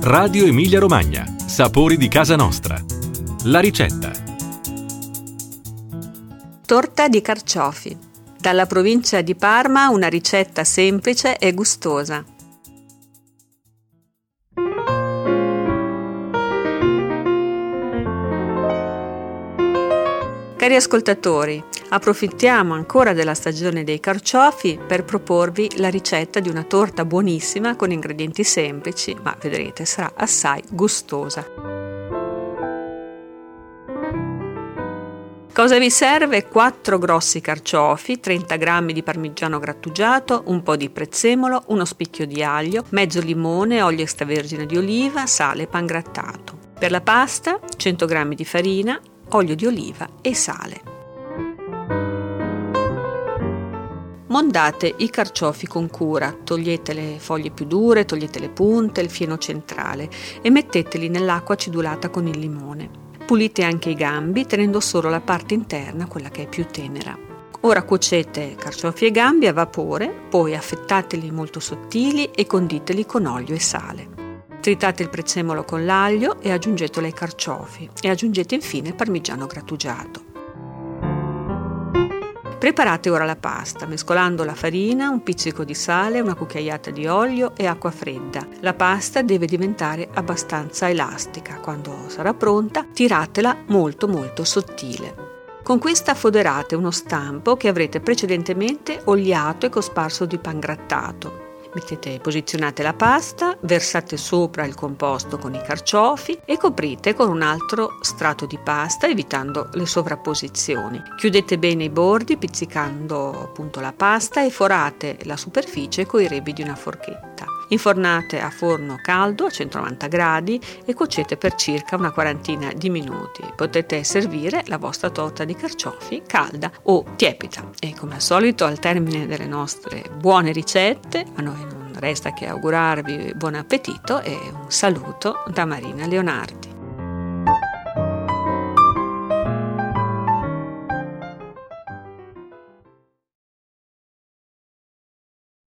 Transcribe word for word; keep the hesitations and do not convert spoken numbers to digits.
Radio Emilia Romagna. Sapori di casa nostra. La ricetta. Torta di carciofi. Dalla provincia di Parma una ricetta semplice e gustosa. Cari ascoltatori, approfittiamo ancora della stagione dei carciofi per proporvi la ricetta di una torta buonissima con ingredienti semplici, ma vedrete sarà assai gustosa. Cosa vi serve? quattro grossi carciofi, trenta grammi di parmigiano grattugiato, un po' di prezzemolo, uno spicchio di aglio, mezzo limone, olio extravergine di oliva, sale e pangrattato. Per la pasta, cento grammi di farina, olio di oliva e sale. Mondate i carciofi con cura, togliete le foglie più dure, togliete le punte, il fieno centrale e metteteli nell'acqua acidulata con il limone. Pulite anche i gambi tenendo solo la parte interna, quella che è più tenera. Ora cuocete carciofi e gambi a vapore, poi affettateli molto sottili e conditeli con olio e sale. Tritate il prezzemolo con l'aglio e aggiungetelo ai carciofi e aggiungete infine parmigiano grattugiato. Preparate ora la pasta, mescolando la farina, un pizzico di sale, una cucchiaiata di olio e acqua fredda. La pasta deve diventare abbastanza elastica. Quando sarà pronta, tiratela molto molto sottile. Con questa foderate uno stampo che avrete precedentemente oliato e cosparso di pangrattato. Mettete, posizionate la pasta, versate sopra il composto con i carciofi e coprite con un altro strato di pasta evitando le sovrapposizioni. Chiudete bene i bordi pizzicando appunto la pasta e forate la superficie coi rebi di una forchetta. Infornate a forno caldo a centonovanta gradi e cuocete per circa una quarantina di minuti. Potete servire la vostra torta di carciofi calda o tiepida. E come al solito al termine delle nostre buone ricette a noi non resta che augurarvi buon appetito e un saluto da Marina Leonardi.